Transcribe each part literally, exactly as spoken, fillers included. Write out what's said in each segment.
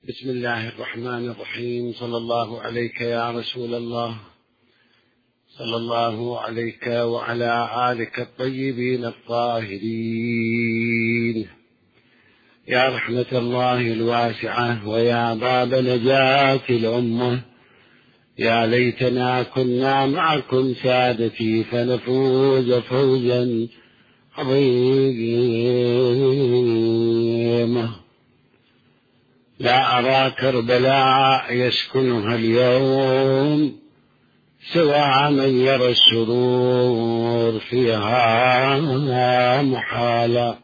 بسم الله الرحمن الرحيم. صلى الله عليك يا رسول الله، صلى الله عليك وعلى آلك الطيبين الطاهرين. يا رحمة الله الواسعة ويا باب نجاة الأمة، يا ليتنا كنا معكم سادتي فنفوز فوزا عظيما. لا أرى كربلاء يسكنها اليوم سوى من يرى السرور فيها محالا.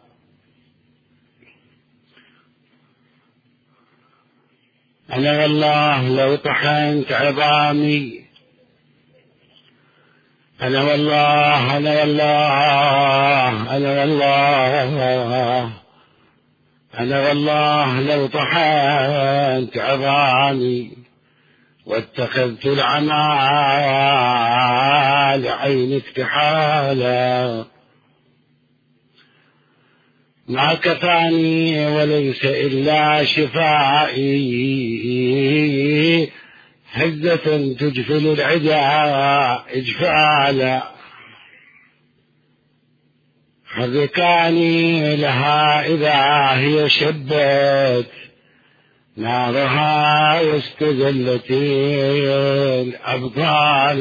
أنا والله لو طحنت عظامي، أنا والله أنا والله أنا والله أنا والله لو طحنت عظامي واتخذت العمى لعين اكتحالا، ما كفاني وليس إلا شفائي هزة تجفل العدا إجفالا. حركاني لها إذا هي شبت نارها واستزلت الأبطال.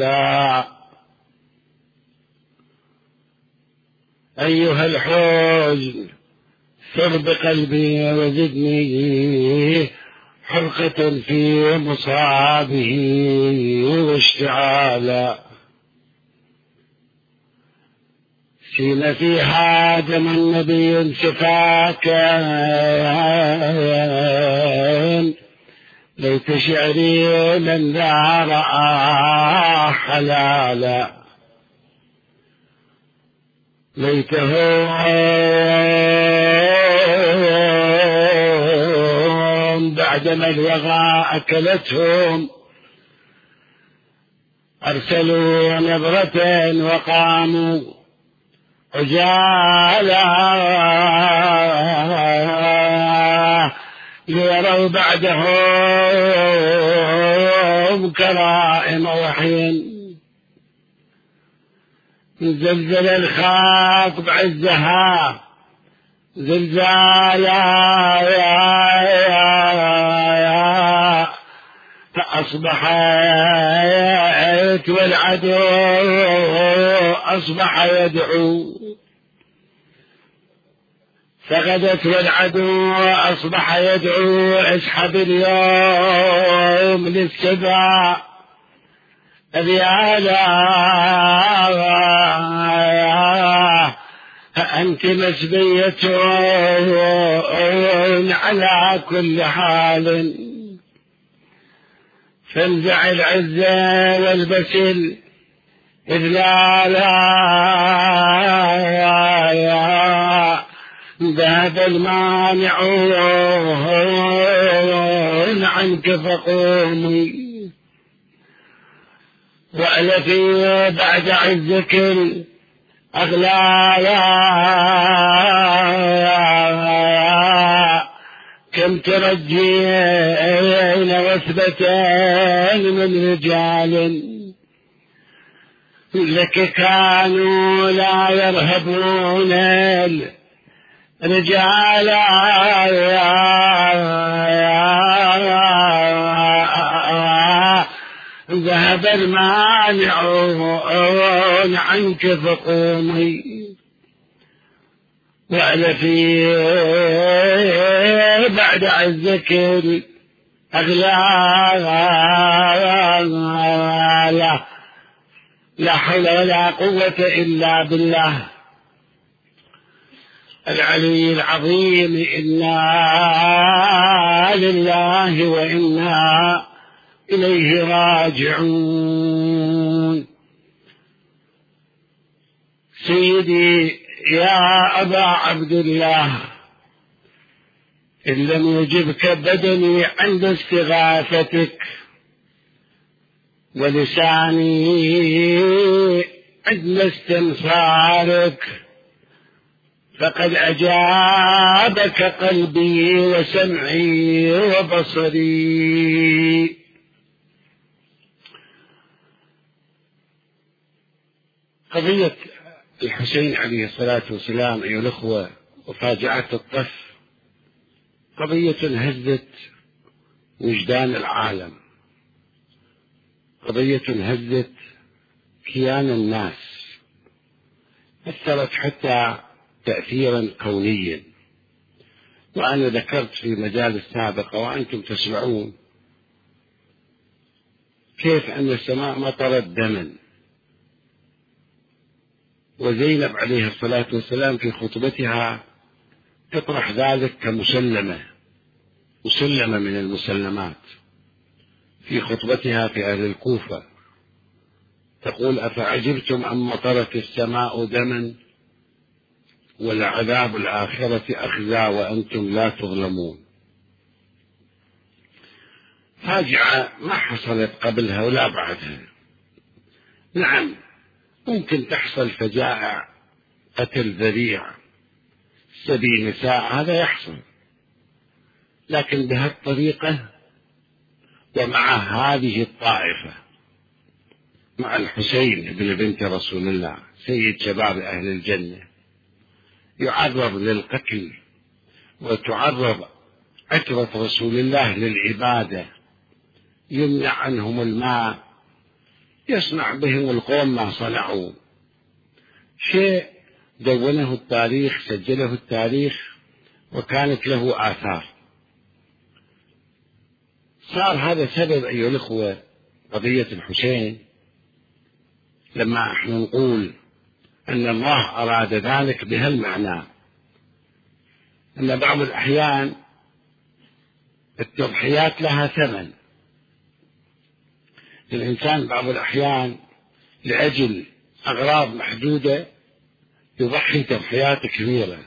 أيها الحزن سر بقلبي وزدني حرقة في مصابه واشتعالا. سين فيها دم النبي سفاكا، ليت شعري من ذا رأى حلالا. ليته بعدما الوغى أكلتهم أرسلوا نظرة وقاموا عجالا ليروا بعدهم كرائم وحي. زلزل الخاطب عزها زلزالا، فأصبحت والعدو أصبح يدعو، فغدت والعدو أصبح يدعو اسحب اليوم للسبا أذيالا. أنت مسبية على كل حال، فانزع العزة والبسل إذ لا لا ذهب المانع عنك فقومي. وألفي بعد عزك الأغلال، كم ترجين وثبتين من رجال لك كانوا لا يرهبون الرجال. ذهب المانع عنك فقومي. وألفي بعد عزك الأغلال، لا حول ولا قوة إلا بالله العلي العظيم. إنا لله وإنا إليه راجعون. سيدي يا أبا عبد الله، إن لم يجبك بدني عند استغاثتك ولساني عند استنصارك فقد أجابك قلبي وسمعي وبصري. قضية الحسين عليه الصلاة والسلام أيها الأخوة وفاجعة الطف قضية هزت وجدان العالم، قضية هزت كيان الناس، أثرت حتى تأثيرا كونيا. وأنا ذكرت في مجال سابقة وأنتم تسمعون كيف أن السماء مطرت دما، وزينب عليه الصلاة والسلام في خطبتها تطرح ذلك كمسلمة، مسلمة من المسلمات، في خطبتها في أهل الكوفة تقول: أفعجبتم أن مطرت السماء دما ولعذاب الآخرة أخزى وأنتم لا تظلمون. فاجعة ما حصلت قبلها ولا بعدها. نعم ممكن تحصل فجائع، قتل ذريع، سبي نساء، هذا يحصل، لكن بهالطريقة ومع هذه الطائفة، مع الحسين بن بنت رسول الله سيد شباب أهل الجنة يعرض للقتل، وتعرض عترة رسول الله للعبادة، يمنع عنهم الماء، يصنع بهم القوم ما صنعوا، شيء دونه التاريخ، سجله التاريخ، وكانت له آثار. صار هذا سبب أيها الأخوة قضية الحسين، لما احنا نقول أن الله أراد ذلك بهالمعنى، أن بعض الأحيان التضحيات لها ثمن. الإنسان بعض الأحيان لأجل أغراض محدودة يضحي تضحيات كبيرة،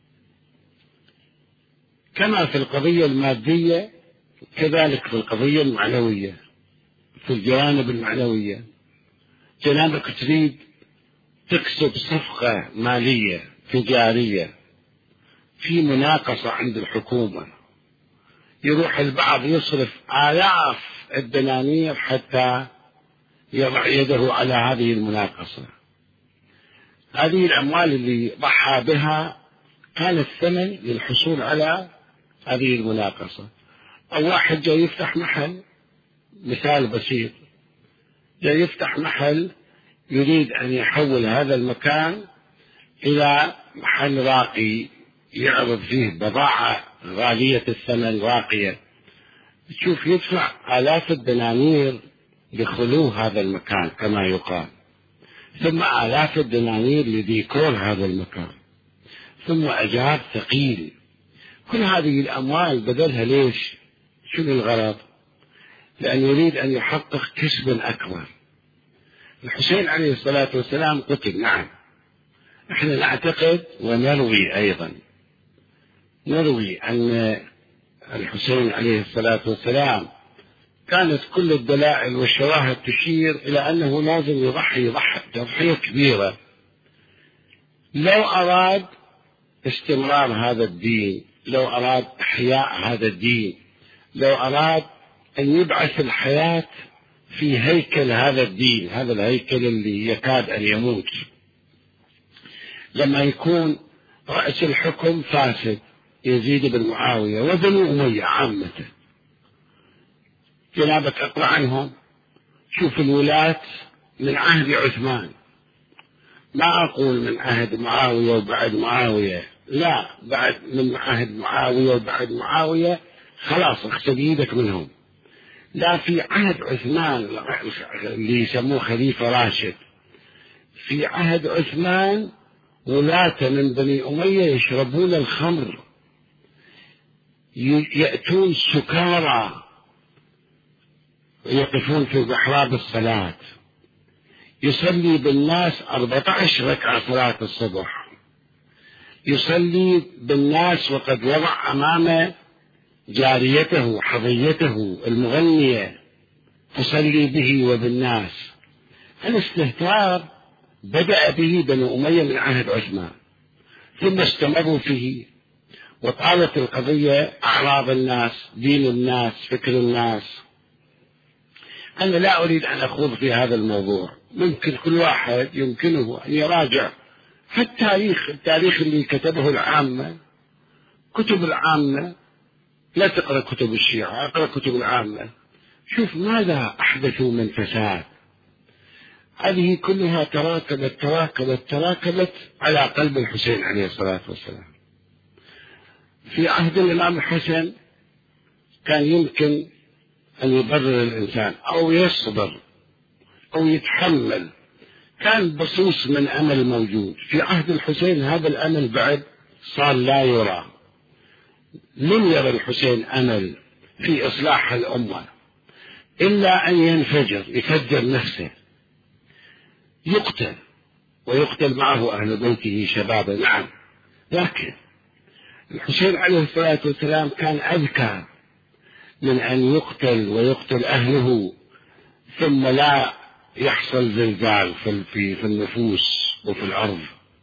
كما في القضية المادية كذلك في القضية المعنوية، في الجوانب المعنوية. جنابك تريد تكسب صفقة مالية تجارية في مناقصة عند الحكومة، يروح البعض يصرف آلاف الدنانير حتى يضع يده على هذه المناقصة. هذه الأموال اللي ضحى بها كانت ثمن للحصول على هذه المناقصة. أو واحد جاي يفتح محل، مثال بسيط، جاي يفتح محل يريد أن يحول هذا المكان إلى محل راقي يعرض فيه بضاعة غالية الثمن راقية، تشوف يدفع آلاف الدنانير لخلو هذا المكان كما يقال، ثم آلاف الدنانير لديكور هذا المكان، ثم أجار ثقيل. كل هذه الأموال بذلها ليش؟ شنو الغرض؟ لأن يريد أن يحقق كسب أكبر. الحسين عليه الصلاة والسلام قتل، نعم، احنا نعتقد ونروي أيضا، نروي أن الحسين عليه الصلاة والسلام كانت كل الدلائل والشواهد تشير إلى أنه لازم يضحي ضحية تضحية كبيرة لو أراد استمرار هذا الدين، لو أراد إحياء هذا الدين، لو أراد أن يبعث الحياة في هيكل هذا الدين، هذا الهيكل اللي يكاد أن يموت. لما يكون رأس الحكم فاسد يزيد بن معاوية وبنو أمية عامة، جنابك اقرأ عنهم، شوف الولاة من عهد عثمان، ما أقول من عهد معاوية وبعد معاوية، لا، بعد من عهد معاوية وبعد معاوية خلاص اغسل يدك منهم. لا، في عهد عثمان اللي يسموه خليفة راشد، في عهد عثمان ولاة من بني أمية يشربون الخمر، يأتون سكارى يقفون في محراب الصلاة، يصلي بالناس أربعة عشر ركعة صلاة الصبح، يصلي بالناس وقد وضع أمامه جاريته حظيته المغنية تصلي به وبالناس. الاستهتار بدأ به بنو أمية من عهد عثمان، ثم استمروا فيه، وطالت القضية أعراض الناس، دين الناس، فكر الناس. أنا لا أريد أن أخوض في هذا الموضوع، ممكن كل واحد يمكنه أن يراجع حتى التاريخ التاريخ اللي كتبه العامة، كتب العامة، لا تقرأ كتب الشيعة، اقرأ كتب العامة، شوف ماذا أحدثوا من فساد. هذه كلها تراكبت تراكبت تراكبت على قلب الحسين عليه الصلاة والسلام. في عهد الإمام الحسن كان يمكن أن يبرر الإنسان أو يصبر أو يتحمل، كان بصوص من أمل موجود. في عهد الحسين هذا الأمل بعد صار لا يرى. لم يرى الحسين أمل في إصلاح الأمة إلا أن ينفجر، يفجر نفسه، يقتل ويقتل معه أهل بيته شبابا. نعم، لكن الحسين عليه الصلاة والسلام كان أذكى من أن يقتل ويقتل أهله ثم لا يحصل زلزال في في النفوس وفي الأرض.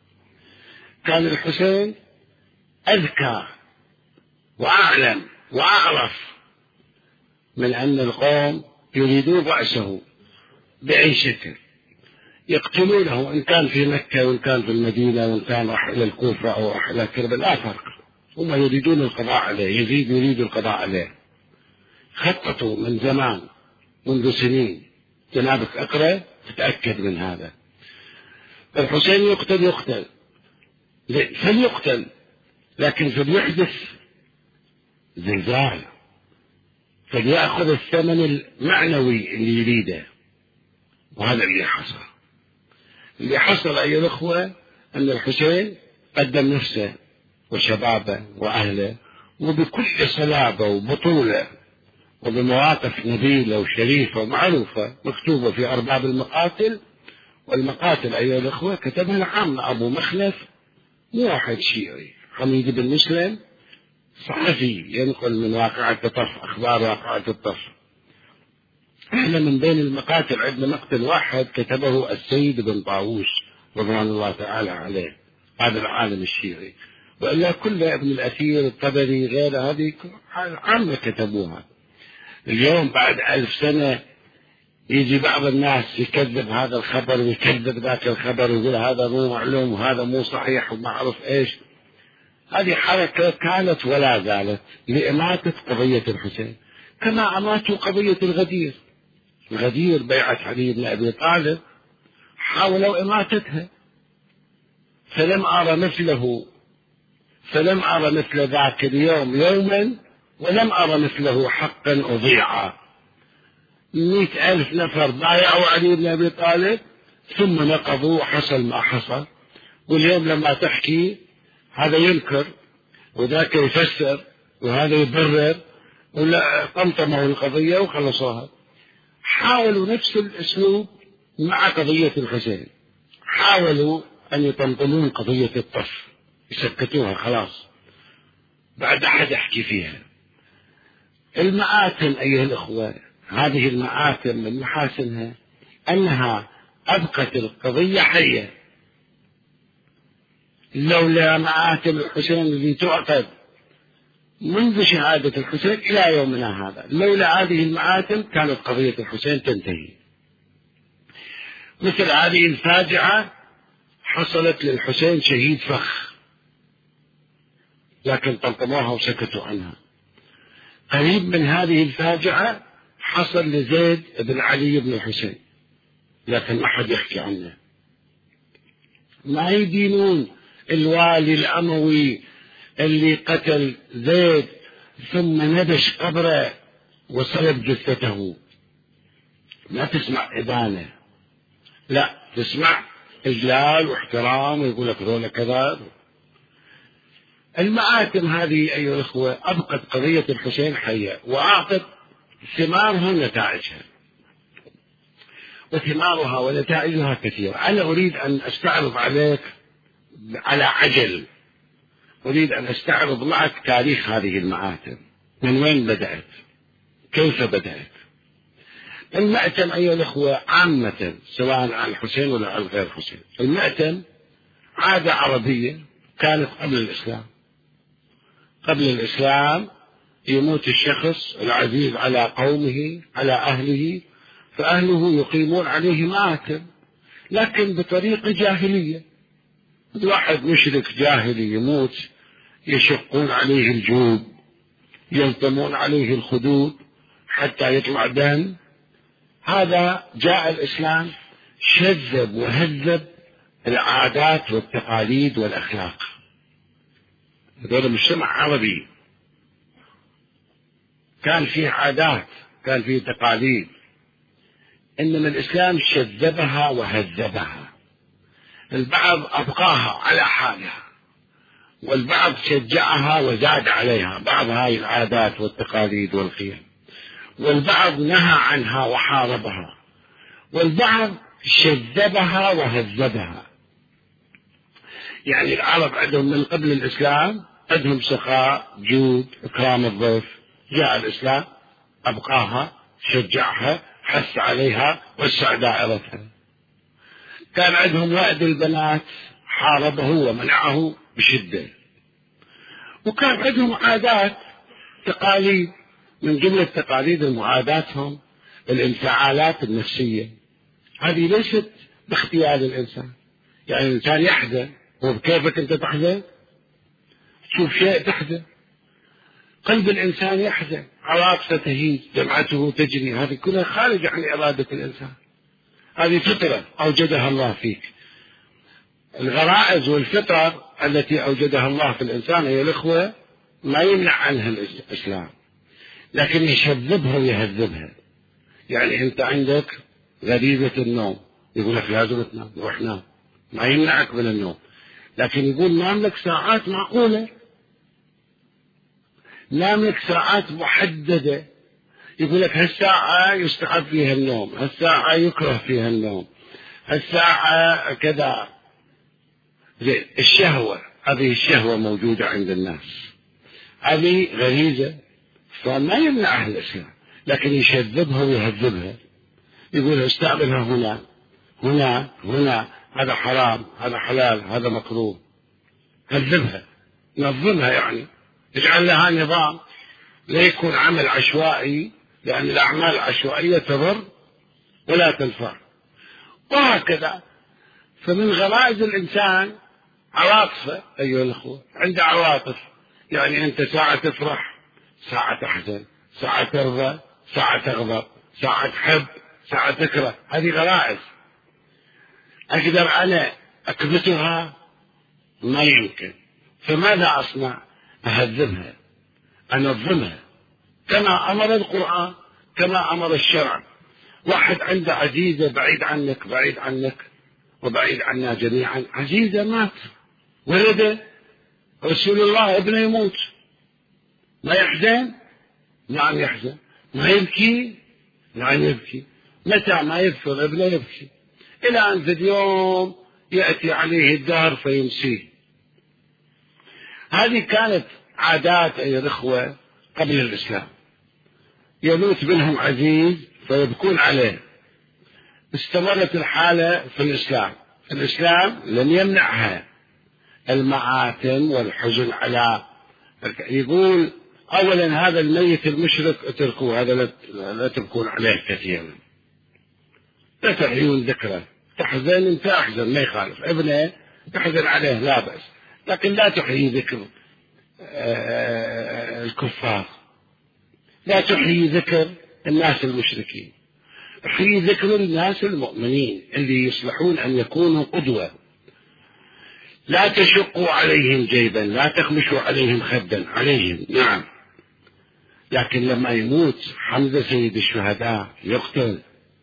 كان الحسين أذكى وأعلم وأعرف من أن القوم يريدون رأسه بأي شكل، يقتلونه إن كان في مكة وإن كان في المدينة وإن كان راح إلى الكوفة أو راح إلى كربلاء، لا فرق، هم يريدون القضاء عليه. يزيد يريد القضاء عليه، خططوا من زمان منذ سنين، جنابك اقرأ تتأكد من هذا. الحسين يقتل يقتل فليقتل، لكن فليحدث زلزال، فليأخذ الثمن المعنوي اللي يريده. وهذا اللي حصل. اللي حصل أيها الأخوة أن الحسين قدم نفسه وشبابه وأهله وبكل صلابة وبطولة وبمواقف نبيلة وشريفة ومعروفة مكتوبة في أرباب المقاتل. والمقاتل أيها الأخوة كتبها العامة، أبو مخلف، مو واحد شيعي، حميد بن مسلم صحفي ينقل من واقعة الطف، أخبار واقعة الطف. احنا من بين المقاتل عندنا مقتل واحد كتبه السيد بن طاووس رضوان الله تعالى عليه، هذا العالم الشيعي، وإلا كل ابن الأثير الطبري غير هذه عامة كتبوها. اليوم بعد ألف سنة يجي بعض الناس يكذب هذا الخبر ويكذب ذاك الخبر ويقول هذا مو معلوم وهذا مو صحيح وما أعرف إيش. هذه حركة كانت ولا زالت لإماتة قضية الحسين، كما أماتوا قضية الغدير. الغدير بيعة علي بن أبي طالب حاولوا إماتتها، فلم أرى مثله فلم أرى مثل ذاك اليوم يوما، ولم أرى مثله حقا أضيعا. مئة ألف نفر بايعوا علي بن أبي طالب ثم نقضوا وحصل ما حصل. واليوم لما تحكي هذا ينكر وذاك يفسر وهذا يبرر، ولا طمطموا القضية وخلصوها. حاولوا نفس الأسلوب مع قضية الحسين، حاولوا أن يطمطمون قضية الطف، يسكتوها خلاص، بعد أحد يحكي فيها. المآتم أيها الأخوة، هذه المآتم من محاسنها أنها أبقت القضية حية. لولا مآتم الحسين التي تعقد منذ شهادة الحسين إلى يومنا هذا، لولا هذه المآتم كانت قضية الحسين تنتهي. مثل هذه الفاجعة حصلت للحسين شهيد فخ، لكن طمطموها وسكتوا عنها. قريب من هذه الفاجعة حصل لزيد بن علي بن الحسين، لكن ما حد يحكي عنه. ما يدينون الوالي الأموي اللي قتل زيد ثم ندش قبره وصلب جثته. ما تسمع إدانة، لا تسمع إجلال واحترام ويقول لك ذولا كذا. المآتم هذه أيها الأخوة أبقت قضية الحسين حية وأعطت ثمارها ونتائجها، وثمارها ونتائجها كثيرة. أنا أريد أن أستعرض عليك على عجل، أريد أن أستعرض معك تاريخ هذه المآتم، من وين بدأت، كيف بدأت. المأتم أيها الأخوة عامة سواء عن الحسين ولا عن غير الحسين، المأتم عادة عربية كانت قبل الإسلام. قبل الإسلام يموت الشخص العزيز على قومه على أهله، فأهله يقيمون عليه مآتم لكن بطريقة جاهلية. الواحد مشرك جاهلي يموت يشقون عليه الجيوب، يلطمون عليه الخدود حتى يطلع دم. هذا جاء الإسلام شذب وهذب العادات والتقاليد والأخلاق. هذول مجتمع عربي كان فيه عادات، كان فيه تقاليد، إنما الإسلام شذبها وهذبها. البعض أبقاها على حالها، والبعض شجعها وزاد عليها بعض هاي العادات والتقاليد والقيم، والبعض نهى عنها وحاربها، والبعض شذبها وهذبها. يعني العرب عندهم من قبل الإسلام عندهم سخاء، جود، إكرام الضيف. جاء الإسلام أبقاها، شجعها، حث عليها، وسع دائرتها. كان عندهم وعد البنات، حاربه ومنعه بشدة. وكان عندهم عادات تقاليد، من جملة تقاليد معاداتهم الانفعالات النفسية. هذه ليست باختيار الإنسان. يعني الإنسان يحزن، وبكيفك أنت تحزن؟ تشوف شيء تحزن. قلب الإنسان يحزن، عواطفه تهيج، دمعته تجري، هذه كلها خارجة عن إرادة الإنسان. هذه فطرة أوجدها الله فيك. الغرائز والفطر التي أوجدها الله في الإنسان هي الإخوة ما يمنع عنها الإسلام، لكن يشذبها ويهذبها. يعني أنت عندك غريزة النوم، يقول لك لازم تنام، روح نام، ما يمنعك من النوم، لكن يقول نام لك ساعات معقولة، نام لك ساعات محددة. يقول لك هالساعة يستحب فيها النوم، هالساعة يكره فيها النوم، هالساعة كذا. الشهوة، هذه الشهوة موجودة عند الناس، هذه غريزة، فما يمنعها الإسلام، لكن يشذبها ويهذبها. يقول استعملها هنا هنا هنا، هذا حرام، هذا حلال، هذا مكروه. هذبها، نظمها، يعني اجعل لها نظام، لا يكون عمل عشوائي، لأن الأعمال العشوائية تضر ولا تنفع. وهكذا. فمن غرائز الإنسان عواطفه أيها الأخوة، عنده عواطف. يعني أنت ساعة تفرح، ساعة تحزن، ساعة ترضى، ساعة تغضب، ساعة تحب، ساعة تكره. هذه غرائز. أقدر أنا أكبتها؟ ما يمكن. فماذا أصنع؟ أهذبها، أنظمها كما أمر القرآن، كما أمر الشرع. واحد عنده عزيزة بعيد عنك، بعيد عنك وبعيد عنا جميعا، عزيزة مات، ولده رسول الله ابنه يموت، ما يحزن؟ نعم يحزن. ما يبكي؟ نعم يبكي. متى ما يذكر ابنه يبكي، إلى أن في اليوم يأتي عليه الدهر فينسيه. هذه كانت عادات أيها الأخوة قبل الإسلام. يموت منهم عزيز فيبكون عليه. استمرت الحالة في الإسلام. الإسلام لم يمنعها المعاتم والحزن على، يقول أولا هذا الميت المشرك اتركوه، هذا لا تبكون عليه كثيرا، لا تحيون ذكره. تحزن انت احزن، ما يخالف، ابنه تحزن عليه لا بأس، لكن لا تحيي ذكر الكفار، لا تحيي ذكر الناس المشركين، احيي ذكر الناس المؤمنين اللي يصلحون أن يكونوا قدوة. لا تشقوا عليهم جيبا، لا تخمشوا عليهم خدا عليهم. نعم، لكن لما يموت حمزة سيد الشهداء يقتل،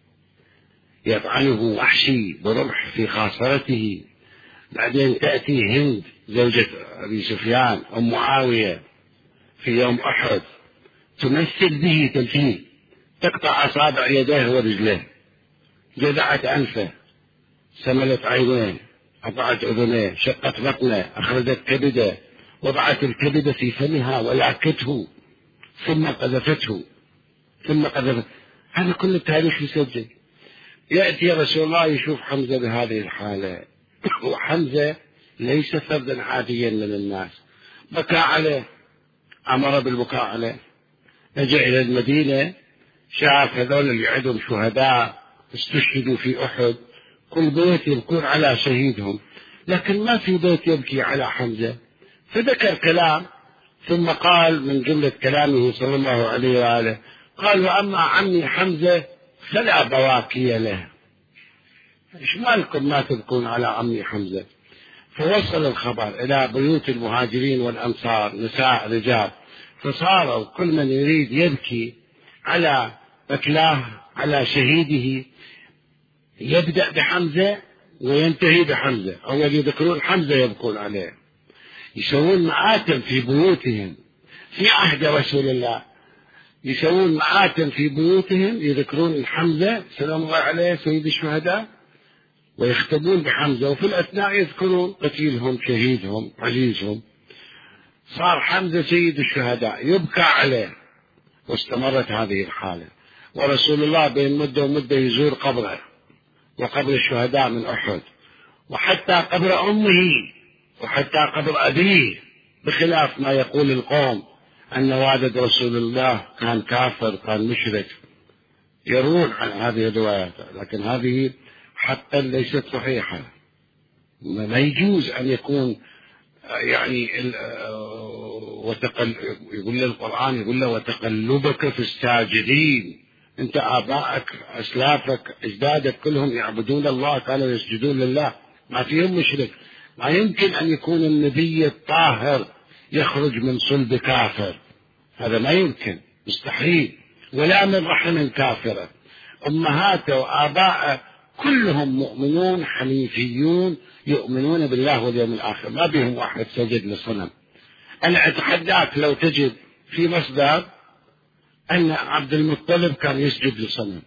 يطعنه وحشي برمح في خاصرته، بعدين تأتي هند زوجة أبي سفيان أم معاوية في يوم أحد تمثل به تمثيل، تقطع أصابع يديه ورجليه، جذعت أنفه، سملت عينيه، قطعت أذنيه، شقت بطنه، أخرجت كبده، وضعت الكبد في فمها ولاكته، ثم قذفته ثم قذفته. هذا كل التاريخ يسجل. يأتي رسول الله يشوف حمزة بهذه الحالة، وحمزة ليس فردا عاديا من الناس. بكى عليه، أمر بالبكاء عليه. رجع إلى المدينة، شاف هذول اللي عندهم شهداء استشهدوا في أحد، كل بيت يبكون على شهيدهم، لكن ما في بيت يبكي على حمزة. فذكر كلام، ثم قال من جملة كلامه صلى الله عليه وآله، قال: وأما عمي حمزة فلا بواكي له. إيش مالكم ما تبكون على عمي حمزة؟ فوصل الخبر إلى بيوت المهاجرين والأنصار، نساء رجال، فصاروا كل من يريد يبكي على قتلاه على شهيده يبدأ بحمزة وينتهي بحمزة، أول يذكرون حمزة يبكون عليه. يسوون مآتم في بيوتهم في عهد رسول الله، يسوون مآتم في بيوتهم يذكرون حمزة سلام الله عليه سيد الشهداء، ويختبون بحمزة، وفي الأثناء يذكرون قتيلهم شهيدهم عزيزهم. صار حمزة سيد الشهداء يبكى عليه، واستمرت هذه الحالة. ورسول الله بين مدة ومدة يزور قبره وقبر الشهداء من أحد، وحتى قبر أمه، وحتى قبر أبيه، بخلاف ما يقول القوم أن والد رسول الله كان كافر كان مشرك، يروون عن هذه الروايات، لكن هذه حتى ليست صحيحة. ما يجوز أن يكون يعني وتقل يقول القرآن يقول له: وتقلبك في الساجدين. أنت آبائك أسلافك أجدادك كلهم يعبدون الله، كانوا يسجدون لله، ما فيهم مشرك. ما يمكن أن يكون النبي الطاهر يخرج من صلب كافر، هذا ما يمكن، مستحيل، ولا من رحم كافرة. أمهاته وآباءه كلهم مؤمنون حنيفيون يؤمنون بالله واليوم الآخر، ما بهم واحد سجد لصنم. أنا أتحداك لو تجد في مصدر أن عبد المطلب كان يسجد لصنم،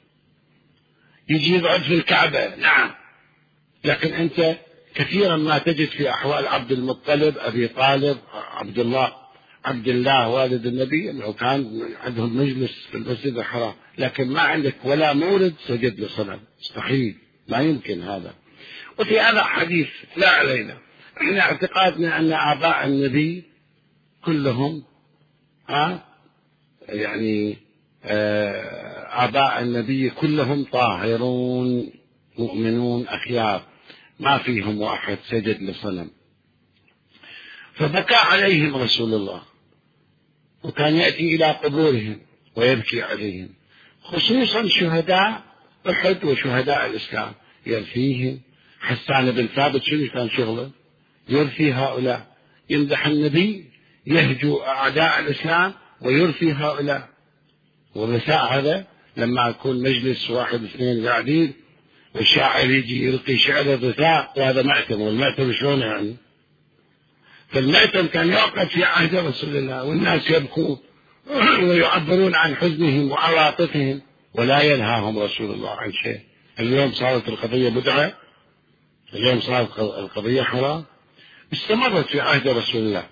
يجي يقعد في الكعبة، نعم، لكن أنت كثيرا ما تجد في أحوال عبد المطلب أبي طالب عبد الله عبد الله والد النبي لو كان عندهم مجلس في المسجد الحرام، لكن ما عندك ولا مورد سجد لصنم، مستحيل، ما يمكن هذا. وفي هذا حديث لا علينا، احنا اعتقادنا أن آباء النبي كلهم ها يعني آباء النبي كلهم طاهرون مؤمنون أخيار، ما فيهم واحد سجد لصنم. فبكى عليهم رسول الله، وكان يأتي إلى قبورهم ويبكي عليهم، خصوصا شهداء أحد وشهداء الإسلام، يرثيهم. حسان بن ثابت شنو كان شغله؟ يرثي هؤلاء، يمدح النبي، يهجو أعداء الإسلام ويرثي هؤلاء. والرثاء هذا لما يكون مجلس واحد اثنين قاعدين والشاعر يجي يلقي شعر الرثاء، وهذا معتم، والمعتم شلون يعني؟ فالمعتم كان يعقد في عهد رسول الله، والناس يبكون ويعبرون عن حزنهم وعواطفهم، ولا ينهاهم رسول الله عن شيء. اليوم صارت القضية بدعة، اليوم صارت القضية حرام، استمرت في عهد رسول الله.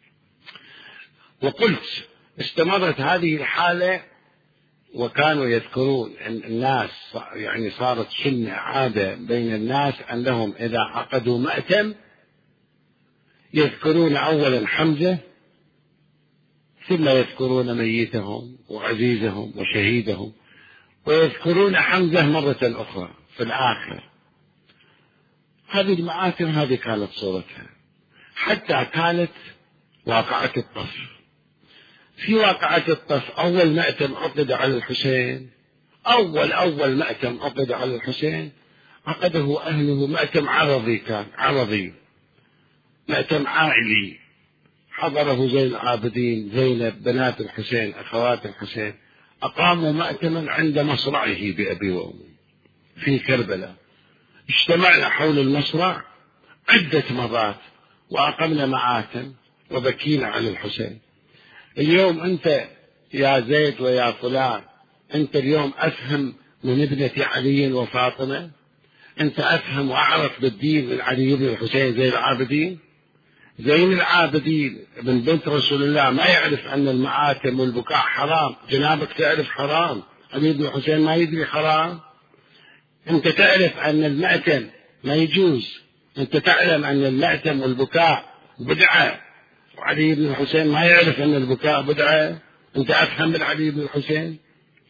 وقلت استمرت هذه الحالة، وكانوا يذكرون أن الناس يعني صارت سنة عادة بين الناس أنهم إذا عقدوا مأتم يذكرون أولا حمزة، ثم يذكرون ميتهم وعزيزهم وشهيدهم، ويذكرون حمزة مرة أخرى في الآخر. هذه المآتم هذه كانت صورتها، حتى كانت واقعة الطف. في واقعة الطف أول مأتم عقد على الحسين، أول أول مأتم عقد على الحسين عقده أهله، مأتم عرضي، كان عرضي، مأتم عائلي، حضره زين العابدين، زينب بنات الحسين أخوات الحسين، أقاموا مأتما عند مصرعه بأبي وأمي في كربلاء. اجتمعنا حول المصرع عدة مرات وأقمنا مآتم وبكينا على الحسين. اليوم أنت يا زيد ويا فلان، أنت اليوم أفهم من ابنة علي وفاطمة، أنت أفهم وأعرف بالدين من علي بن الحسين زين العابدين. زين العابدين ابن بنت رسول الله ما يعرف أن المآتم والبكاء حرام، جنابك تعرف حرام، علي بن الحسين ما يدري حرام. أنت تعرف أن المأتم ما يجوز، أنت تعلم أن المأتم والبكاء بدعة، وعلي بن الحسين ما يعرف أن البكاء بدعة. أنت أفهم من علي بن الحسين.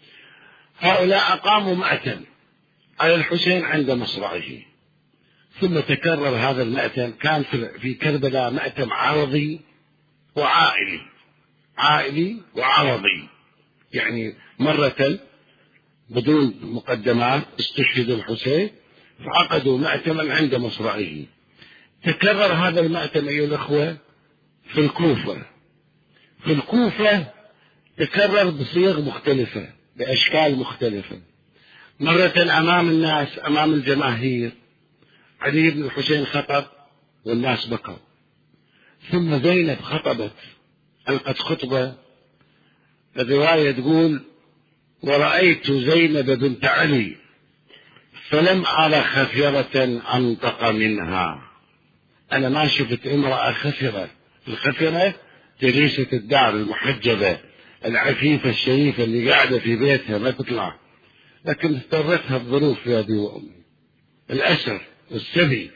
هؤلاء أقاموا مأتم على الحسين عند مصرعه، ثم تكرر هذا المأتم. كان في كربلاء مأتم عرضي وعائلي، عائلي وعرضي، يعني مرة بدون مقدمات استشهد الحسين فعقدوا مأتما عند مصرعه. تكرر هذا المأتم أيها الأخوة في الكوفة. في الكوفة تكرر بصيغ مختلفة بأشكال مختلفة. مرة أمام الناس، أمام الجماهير، علي بن الحسين خطب والناس بكوا. ثم زينب خطبت، ألقت خطبة. الرواية تقول: ورأيت زينب بنت علي فلم أرى خفرة أنطق منها. أنا ما شفت امرأة خفرة. الخفرة جليسة الدار المحجبة العفيفة الشريفة اللي قاعدة في بيتها ما تطلع، لكن اضطرتها الظروف يا أبي وأمي، الأسر والسبي.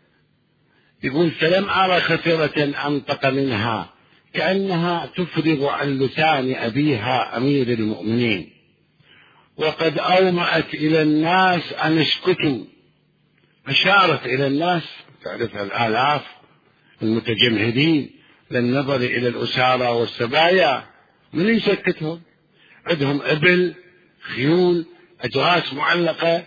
يقول: فلم أرى خفرة أنطق منها، كأنها تفرغ عن لسان أبيها أمير المؤمنين، وقد أومأت إلى الناس أن اسكتوا. أشارت إلى الناس، تعرف الآلاف المتجمهدين للنظر إلى الأسارى والسبايا، من يسكتهم؟ عندهم إبل، خيول، أجراس معلقة،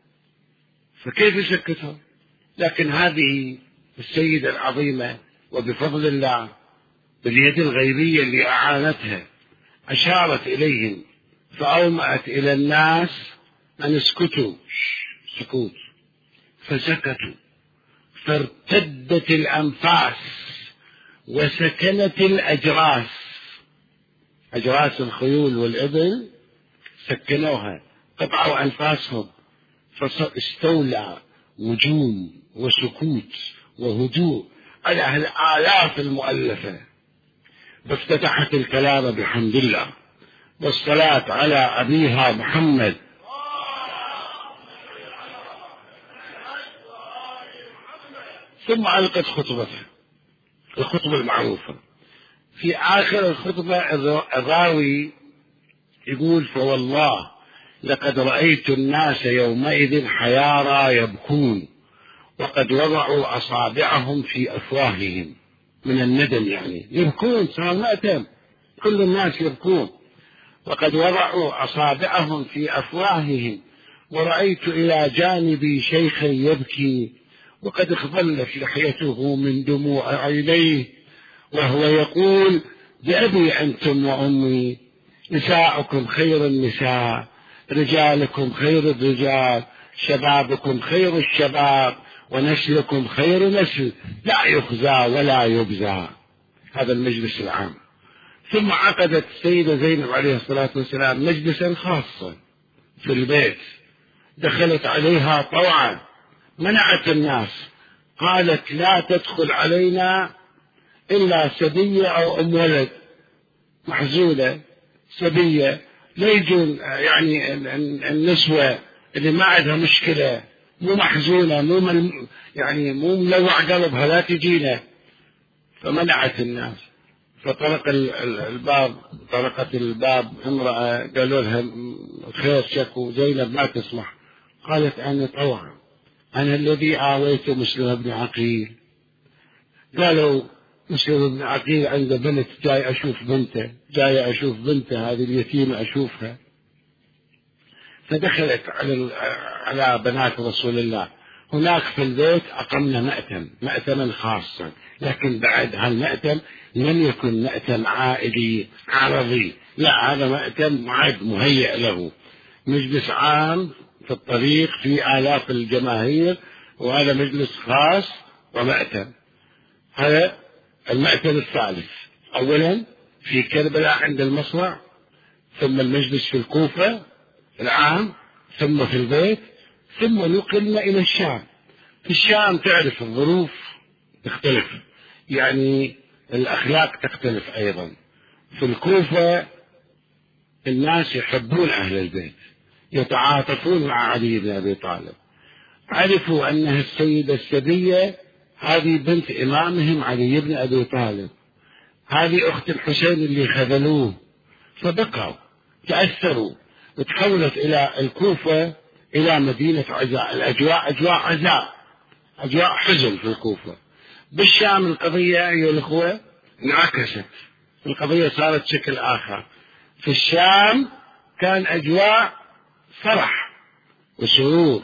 فكيف يسكتهم؟ لكن هذه السيدة العظيمة وبفضل الله باليد الغيبية اللي أعانتها أشارت إليهم فأومأت إلى الناس أن اسكتوا، سكوت، فسكتوا، فارتدت الأنفاس وسكنت الأجراس، أجراس الخيول والإبل سكنوها، قطعوا أنفاسهم، فاستولى وجوم وسكوت وهدوء على الآلاف المؤلفة. فافتتحت الكلام بحمد الله والصلاة على أبيها محمد. ثم ألقت خطبتها، الخطبة المعروفة. في آخر الخطبة الراوي يقول: فوالله لقد رأيت الناس يومئذ حيارى يبكون، وقد وضعوا أصابعهم في أفواههم من الندم، يعني يبكون، صار مأتم كل الناس يبكون، وقد وضعوا أصابعهم في أفواههم، ورأيت إلى جانبي شيخا يبكي وقد اخضلت لحيته من دموع عينيه، وهو يقول: بأبي أنتم وأمي، نساؤكم خير النساء، رجالكم خير الرجال، شبابكم خير الشباب، ونسلكم خير نسل، لا يخزى ولا يبزى. هذا المجلس العام. ثم عقدت السيدة زينب عليه الصلاة والسلام مجلسا خاصا في البيت، دخلت عليها طوعا، منعت الناس، قالت: لا تدخل علينا إلا سبية أو أم ولد، محزونة سبية، لا يجون يعني النسوة اللي ما عندها مشكلة، مو محزونة، مو مل يعني مو ملوع قلبها، لا تجينا. فمنعت الناس. فطرق الباب، طرقت الباب امرأة، قالوا لها: خير شكو. زينب ما تسمح، قالت: أنا طوعا، أنا الذي آويت مسلم بن عقيل. قالوا: مسلم بن عقيل عنده بنت، جاي أشوف بنته، جاي أشوف بنته هذه اليتيمة أشوفها. فدخلت على على بنات رسول الله. هناك في البيت أقمنا مأتم، مأتما خاصا، لكن بعد هالمأتم لم يكن مأتم عائلي عرضي، لا، هذا مأتم معد مهيئ له، مجلس عام في الطريق في آلاف الجماهير، وهذا مجلس خاص ومأتم. هذا المأتم الثالث، أولا في كربلاء عند المصرع، ثم المجلس في الكوفة العام، ثم في البيت، ثم نقلنا إلى الشام. في الشام تعرف الظروف تختلف، يعني الأخلاق تختلف أيضا. في الكوفة الناس يحبون أهل البيت، يتعاطفون مع علي بن أبي طالب. عرفوا أنها السيدة السبية هذه بنت إمامهم علي بن أبي طالب، هذه أخت الحسين اللي خذلوه، فبقوا تأثروا وتحولت إلى الكوفة إلى مدينة عزاء. الأجواء أجواء عزاء، أجواء حزن في الكوفة. بالشام القضية أيها الأخوة انعكست، القضية صارت شكل آخر. في الشام كان أجواء فرح وسرور،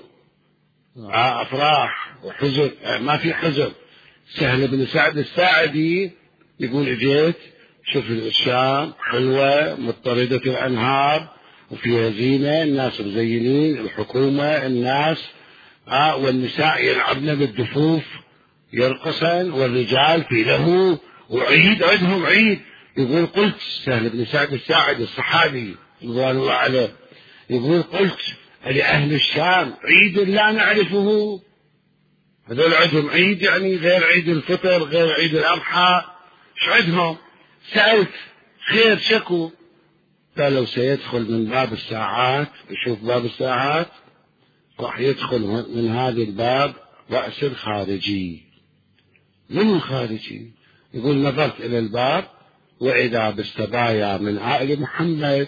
أفراح وحزن، ما في حزن. سهل بن سعد الساعدي يقول اجيت شوف الشام حلوة مضطردة الأنهار وفيها زينة، الناس مزينين، الحكومة، الناس آه والنساء يلعبن بالدفوف يرقصن، والرجال في له وعيد، عندهم عيد. يقول قلت سهل بن سعد الساعدي الصحابي رضوان الله عليه يقول قلت لأهل الشام عيد لا نعرفه، هذول عندهم عيد يعني غير عيد الفطر غير عيد الأضحى، ايش عندهم؟ سألت خير شكو، قالوا سيدخل من باب الساعات، يشوف باب الساعات راح يدخل من هذا الباب رأس الخارجي. من الخارجي؟ يقول نظرت إلى الباب وإذا بالسبايا من آل محمد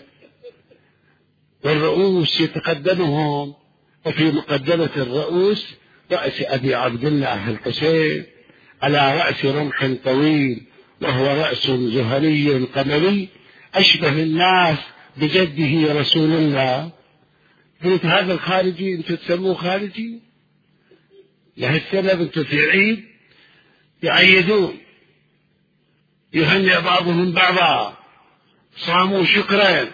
والرؤوس يتقدمهم، وفي مقدمة الرؤوس رأس أبي عبد الله الحسين على رأس رمح طويل، وهو رأس زهري قمري أشبه الناس بجده رسول الله. قلت هذا الخارجي أنتم تسموه خارجي؟ لهالسبب أنتم في عيد يعيدون، يهنئ بعضهم بعضا، صاموا شكرا.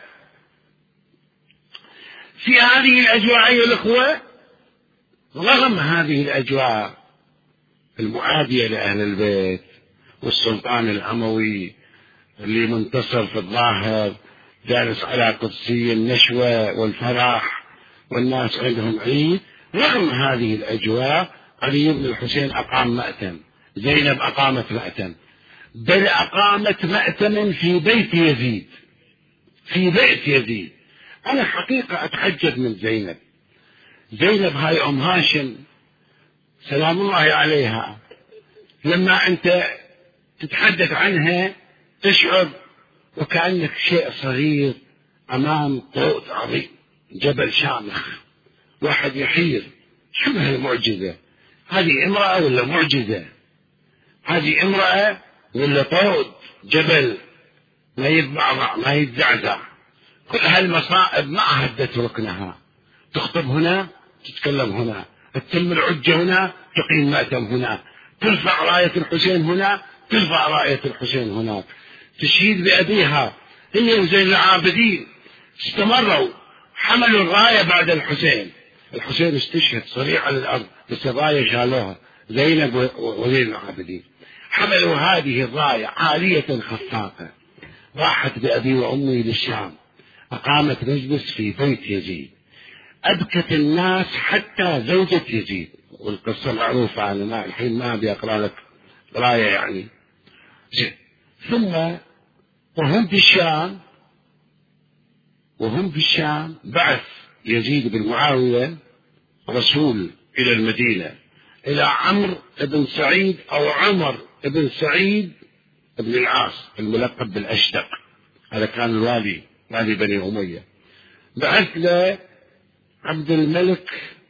في هذه الأجواء أيها الأخوة، رغم هذه الأجواء المعادية لأهل البيت والسلطان الأموي اللي منتصر في الظاهر جالس على قدسي النشوة والفرح والناس عندهم عيد، رغم هذه الأجواء علي بن الحسين أقام مأتم، زينب أقامت مأتم، بل أقامت مأتما في بيت يزيد، في بيت يزيد. أنا حقيقة أتعجب من زينب. زينب هاي أم هاشم سلام الله عليها، لما أنت تتحدث عنها تشعر وكأنك شيء صغير أمام طوط عظيم، جبل شامخ، واحد يحير شو هالمعجزة؟ هذه امرأة ولا معجزة؟ هذه امرأة ولا طوط جبل ما يتبعضع ما يتزعزع؟ كل هالمصائب ما هدت ركنها، تخطب هنا تتكلم هنا، تتم العجة هنا، تقيم مأتم هنا، ترفع راية الحسين هنا، ترفع راية الحسين هناك، تشهد بأبيها. هي وزين العابدين استمروا حملوا الراية بعد الحسين، الحسين استشهد صريع على الأرض بس الراية شالوها زينب وزين العابدين، حملوا هذه الراية عالية خفاقة، راحت بأبي وأمي للشام، أقامت مجلس في بيت يزيد، أبكت الناس حتى زوجة يزيد، والقصة معروفة، أنا ما الحين ما أبي أقرأ لك راية يعني. ثم وهم في الشام وهم في الشام بعث يزيد بن معاوية رسول إلى المدينة إلى عمرو بن سعيد أو عمر بن سعيد بن العاص الملقب بالأشدق، هذا كان الوالي والي بني أمية، بعث له عبد الملك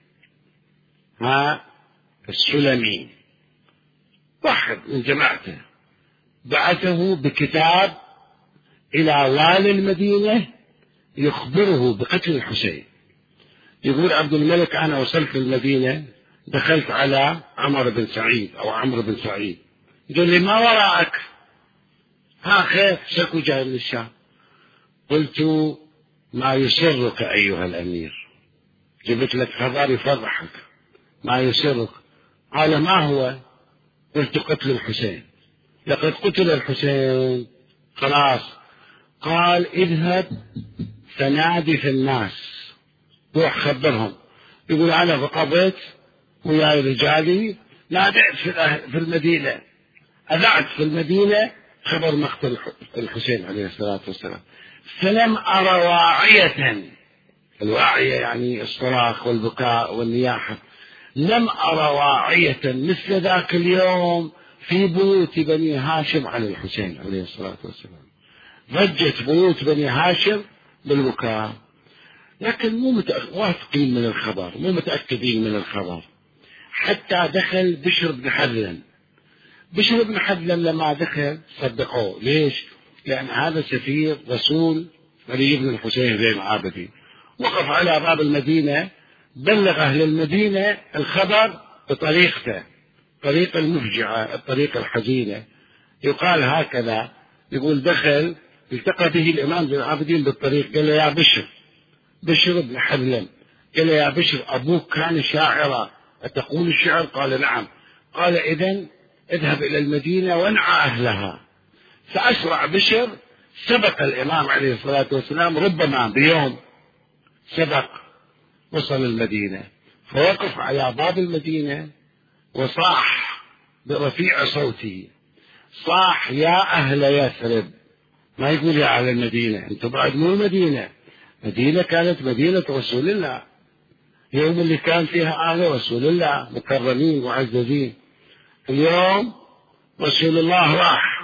ها السلمي واحد من جماعته، بعثه بكتاب إلى والي المدينة يخبره بقتل الحسين. يقول عبد الملك أنا وصلت المدينة دخلت على عمر بن سعيد أو عمرو بن سعيد، يقول لي ما وراءك؟ ها خير شكو جاي من الشام؟ قلت ما يسرك أيها الأمير، جبت لك خبر يفرحك، ما يسرك؟ قال ما هو؟ قلت قتل الحسين، لقد قتل الحسين خلاص. قال اذهب فنادي في الناس، روح خبرهم. يقول أنا فقضيت وياي رجالي نادعت في المدينة، أذعت في المدينة خبر مقتل الحسين عليه الصلاة والسلام، فلم أرى واعية، الواعية يعني الصراخ والبكاء والنياحة، لم أرى واعية مثل ذاك اليوم في بيوت بني هاشم على الحسين عليه الصلاة والسلام. ضجت بيوت بني هاشم بالبكاء، لكن مو واثقين من الخبر، مو متأكدين من الخبر. حتى دخل بشر بن حذلم. بشر بن حذلم لما دخل صدقوه. ليش؟ لأن هذا سفير رسول علي بن الحسين زين العابدين. وقف على باب المدينة، بلغ أهل المدينة الخبر بطريقته، طريقة المفجعة، الطريقة الحزينة. يقال هكذا، يقول دخل التقى به الإمام زين العابدين بالطريق، قال له يا بشر، بشر بن حذلم، قال له يا بشر أبوك كان شاعرا أتقول الشعر؟ قال نعم. قال إذن اذهب إلى المدينة وانعى أهلها. فأسرع بشر، سبق الإمام عليه الصلاة والسلام ربما بيوم، سبق وصل المدينة، فوقف على باب المدينة وصاح برفيع صوته، صاح يا أهل يثرب. ما يقول يا أهل المدينة، أنتم بعد مو المدينة، مدينة كانت مدينة رسول الله، يوم اللي كان فيها أهل رسول الله مكرمين معززين. اليوم رسول الله راح،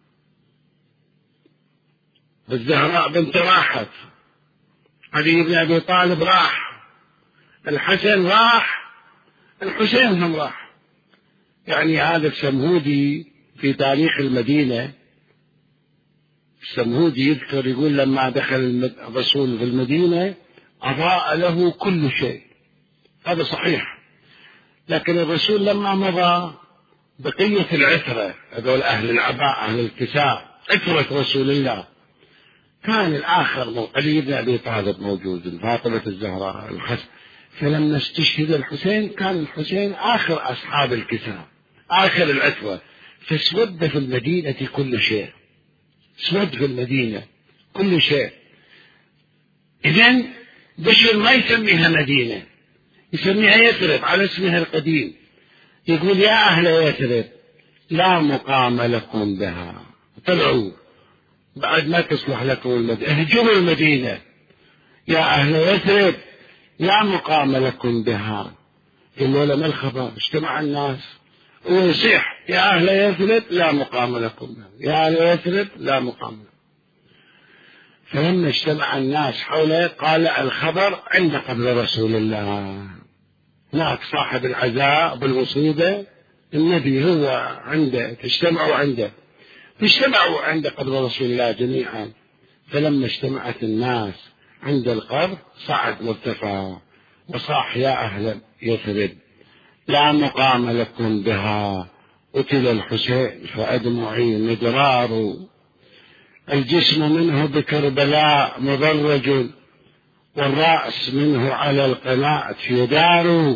الزهراء بنت راحت، علي بن أبي طالب راح، الحسن راح، الحسين هم راح. يعني هذا السمهودي في تاريخ المدينة، السمهودي يذكر يقول لما دخل الرسول في المدينة أضاء له كل شيء. هذا صحيح، لكن الرسول لما مضى بقية العترة، هذول أهل العباء أهل الكساء، عترة رسول الله، كان الآخر علي بن أبي طالب موجود، فاطمة الزهراء، الحسن. فلما استشهد الحسين كان الحسين آخر أصحاب الكساء، آخر العترة، فاسود في المدينة كل شيء، اسود في المدينة كل شيء. إذن بشر ما يسميها مدينة، يسميها يثرب على اسمها القديم. يقول يا أهل يثرب لا مقام لكم بها، طلعوا بعد ما تصلح لكم المدينة، اهجروا المدينة. يا أهل يثرب لا مقام لكم بها. قالوا له ما الخبر؟ اجتمع الناس ويصيح يا أهل يثرب لا مقام لكم بها، يا أهل يثرب لا مقام لكم. فلما اجتمع الناس حوله قال الخبر عند قبر رسول الله، هناك صاحب العزاء بالمصيبة النبي هو عنده، تجتمعوا عنده، فاجتمعوا عند قبر رسول الله جميعا. فلما اجتمعت الناس عند القبر صعد مرتفع وصاح يا أهل يثرب لا مقام لكم بها، قتل الحسين فأدمعي مدرار، الجسم منه بكربلاء مدرج، والرأس منه على القناة يدار.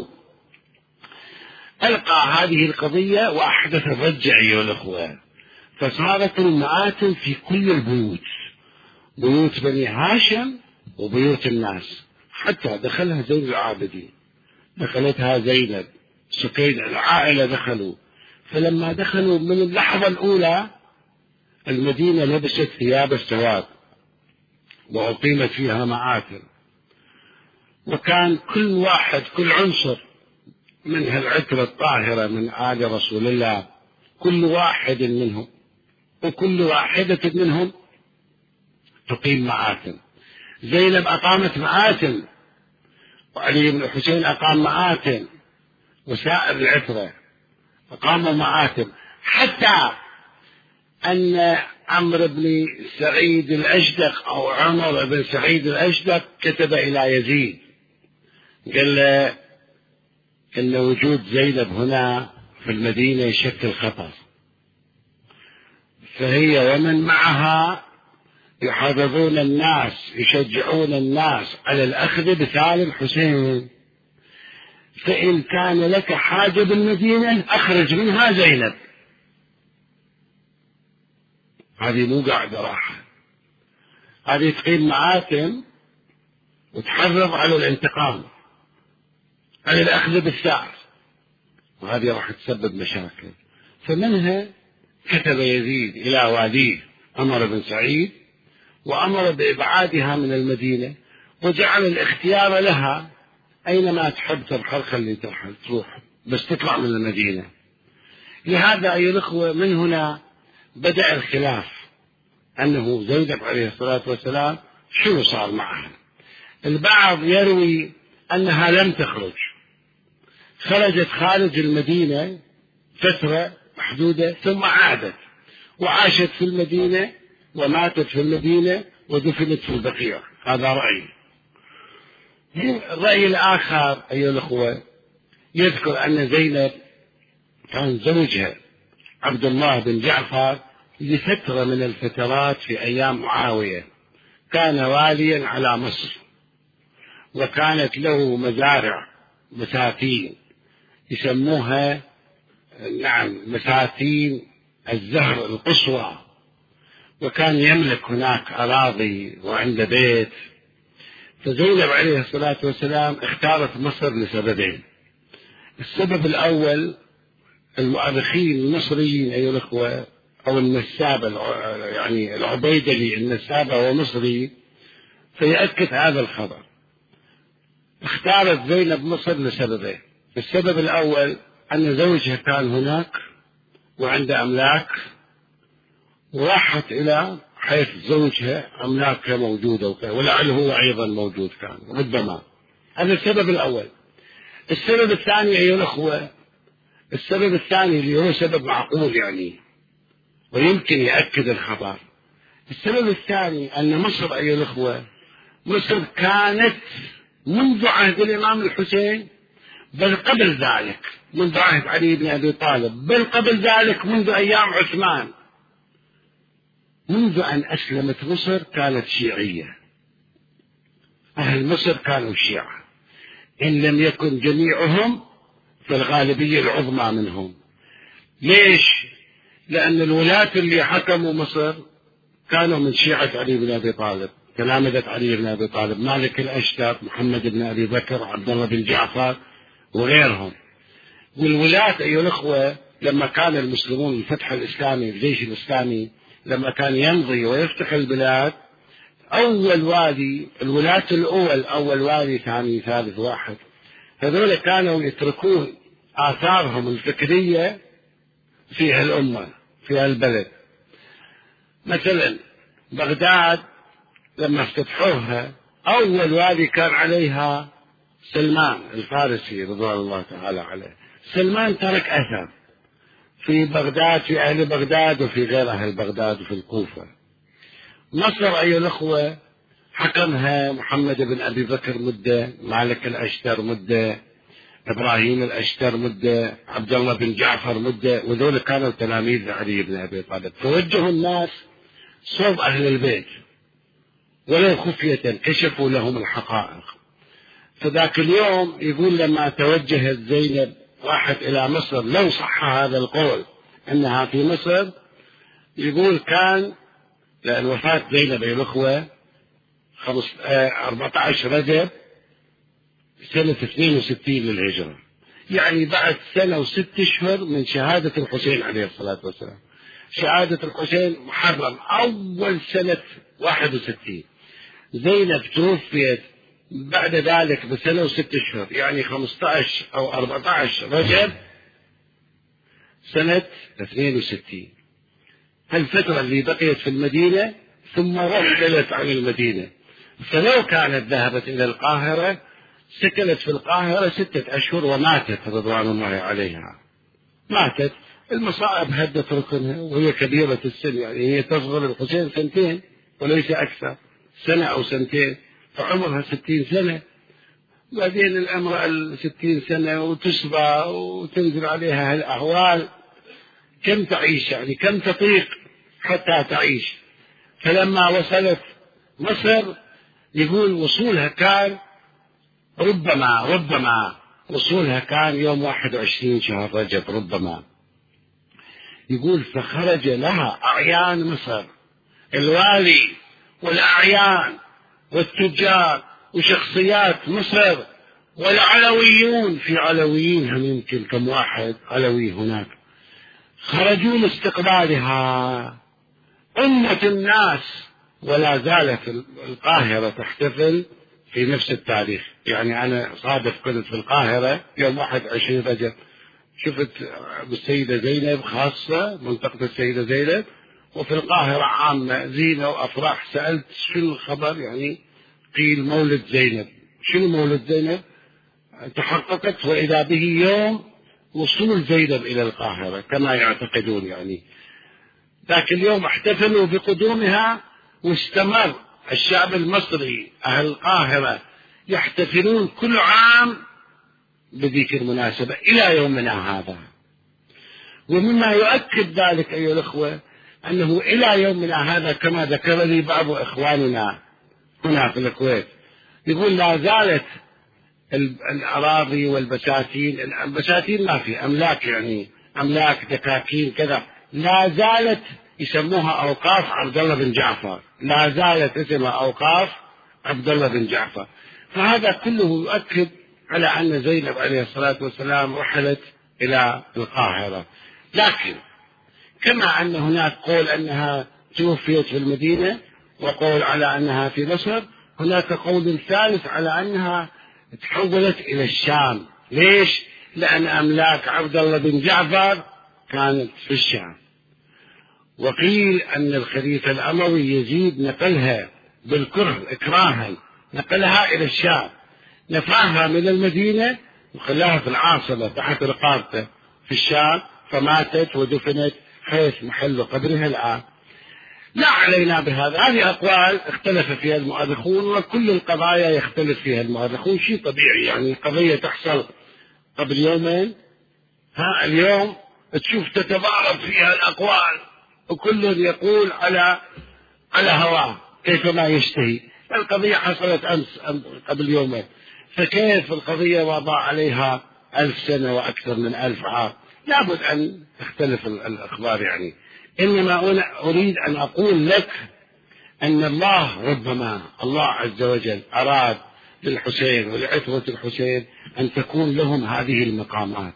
ألقى هذه القضية وأحدث الرجع أيها الأخوة، فصارت المآتم في كل البيوت، بيوت بني هاشم وبيوت الناس، حتى دخلها زين العابدين، دخلتها زينب، سكين، العائلة دخلوا. فلما دخلوا من اللحظة الأولى المدينة لبست ثياب السواد وأقيمت فيها مآتم، وكان كل واحد كل عنصر من هالعترة الطاهرة من آل رسول الله، كل واحد منهم وكل واحدة منهم تقيم مآتم. زينب أقامت مآتم، وعلي بن الحسين أقام مآتم، وسائر العترة أقاموا مآتم، حتى أن عمرو بن سعيد الأشدق أو عمر بن سعيد الأشدق كتب إلى يزيد قال له إن وجود زينب هنا في المدينة يشكل خطر، فهي ومن معها يحرضون الناس يشجعون الناس على الأخذ بثال الحسين، فإن كان لك حاجة بالمدينة أخرج منها زينب. هذه مو قاعدة راحة، هذه تقيم مآتم وتحرض على الانتقام، على الأخذ بالثار، وهذه راح تسبب مشاكل. فمنها كتب يزيد إلى واليه عمر بن سعيد وأمر بإبعادها من المدينة، وجعل الاختيار لها أينما تحب تبحر خلي تروح، بس تطلع من المدينة. لهذا أيها الأخوة من هنا بدأ الخلاف، أنه زينب عليه الصلاة والسلام شو صار معها. البعض يروي أنها لم تخرج، خرجت خارج المدينة فترة محدودة ثم عادت وعاشت في المدينة وماتت في المدينة ودفنت في البقيع. هذا رأي. الرأي الآخر أيها الأخوة يذكر أن زينب كان زوجها عبد الله بن جعفر لفترة من الفترات في أيام معاوية كان واليا على مصر، وكانت له مزارع بساتين يسموها نعم بساتين الزهر القصوى، وكان يملك هناك أراضي وعنده بيت. فزينب عليه الصلاة والسلام اختارت مصر لسببين. السبب الأول، المؤرخين المصريين أيها الأخوة أو النساب يعني العبيدلي النساب هو مصري فيأكد هذا الخبر. اختارت زينب مصر لسببين. السبب الأول أن زوجها كان هناك وعنده أملاك، وراحت إلى حيث زوجها أملاكها موجودة ولعل هو أيضا موجود كان ربما. هذا السبب الأول. السبب الثاني أيها الأخوة، السبب الثاني اللي هو سبب معقول يعني ويمكن يأكد الخبر. السبب الثاني أن مصر أيها الأخوة مصر كانت منذ عهد الإمام الحسين، بل قبل ذلك منذ عهد علي بن أبي طالب، بل قبل ذلك منذ أيام عثمان، منذ أن أسلمت مصر كانت شيعية. أهل مصر كانوا شيعة، إن لم يكن جميعهم فالغالبية العظمى منهم. ليش؟ لأن الولاة اللي حكموا مصر كانوا من شيعة علي بن أبي طالب، تلامذة علي بن أبي طالب، مالك الأشتر، محمد بن أبي بكر، عبد الله بن جعفر وغيرهم. والولاة أيها الأخوة لما كان المسلمون الفتح الإسلامي الجيش الإسلامي لما كان يمضي ويفتح البلاد، أول والي الولاة الأول أول والي ثاني ثالث واحد، هذول كانوا يتركون آثارهم الفكرية في الأمة في البلد. مثلا بغداد لما افتتحوها أول والي كان عليها سلمان الفارسي رضوان الله تعالى عليه. سلمان ترك أثر في بغداد، في أهل بغداد وفي غير أهل بغداد وفي الكوفة. مصر أيها الأخوة حكمها محمد بن أبي بكر مدة، مالك الأشتر مدة، إبراهيم الأشتر مدة، عبد الله بن جعفر مدة، وذول كانوا تلاميذ علي بن أبي طالب. فوجهوا الناس صوب أهل البيت ولو خفية، كشفوا لهم الحقائق. فذاك اليوم يقول لما توجهت زينب راحت إلى مصر، لو صح هذا القول أنها في مصر، يقول كان لأن وفاة زينب يا الأخوة أربعة عشر رجب سنة اثنين وستين للهجرة، يعني بعد سنة وست أشهر من شهادة الحسين عليه الصلاة والسلام. شهادة الحسين محرم أول سنة واحد وستين، زينب توفيت بعد ذلك بسنة وست أشهر، يعني خمسة عشر أو أربعة عشر رجب سنة اثنين وستين. هالفترة اللي بقيت في المدينة ثم رحلت عن المدينة. فلو كانت ذهبت إلى القاهرة سكنت في القاهرة ستة أشهر وماتت رضوان الله عليها. ماتت، المصائب هدت ركنها وهي كبيرة السن، يعني هي تصغر الحسين سنتين وليس أكثر، سنة أو سنتين، فعمرها ستين سنة. بعدين الأمر الستين سنة وتشبع وتنزل عليها هالأهوال، كم تعيش يعني كم تطيق حتى تعيش. فلما وصلت مصر يقول وصولها كان ربما ربما وصولها كان يوم واحد وعشرين شهر رجب ربما. يقول فخرج لها أعيان مصر، الوالي والأعيان والتجار وشخصيات مصر والعلويون، في علويين هم يمكن كم واحد علوي هناك، خرجوا لاستقبالها. أمة الناس ولا زالت القاهرة تحتفل في نفس التاريخ. يعني أنا صادف كنت في القاهرة يوم واحد وعشرين رجب، شفت بالسيدة زينب خاصة منطقة السيدة زينب، وفي القاهرة عامة زينة وأفراح. سألت شنو الخبر، يعني قيل مولد زينب. شنو مولد زينب؟ تحققت وإذا به يوم وصول زينب إلى القاهرة كما يعتقدون. يعني ذاك اليوم احتفلوا بقدومها، واستمر الشعب المصري أهل القاهرة يحتفلون كل عام بذيك المناسبة إلى يومنا هذا. ومما يؤكد ذلك أيها الأخوة أنه إلى يومنا هذا كما ذكر لي بعض إخواننا هنا في الكويت، يقول لا زالت الأراضي والبساتين، البساتين ما في أملاك، يعني أملاك دكاكين كذا، لا زالت يسموها أوقاف عبد الله بن جعفر، لا زالت اسمها أوقاف عبد الله بن جعفر. فهذا كله يؤكد على أن زينب عليه الصلاة والسلام رحلت إلى القاهرة. لكن كما أن هناك قول أنها توفيت في المدينة، وقول على أنها في مصر، هناك قول ثالث على أنها تحولت إلى الشام. ليش؟ لأن أملاك عبد الله بن جعفر كانت في الشام. وقيل أن الخليفة الأموي يزيد نقلها بالكره إكراها، نقلها إلى الشام، نفاها من المدينة وخلاها في العاصمة تحت رقابته في الشام، فماتت ودفنت حيث محل قبرها الآن. لا علينا بهذا، هذه أقوال اختلف فيها المؤرخون، وكل القضايا يختلف فيها المؤرخون، شيء طبيعي. يعني قضية تحصل قبل يومين، ها اليوم تشوف تتضارب فيها الأقوال، وكل يقول على على هواه كيفما يشتهي. القضية حصلت أمس قبل يومين، فكيف القضية وضع عليها ألف سنة وأكثر من ألف عام؟ لابد أن تختلف الأخبار. يعني إنما أنا أريد أن أقول لك أن الله ربما الله عز وجل أراد للحسين ولعترة الحسين أن تكون لهم هذه المقامات.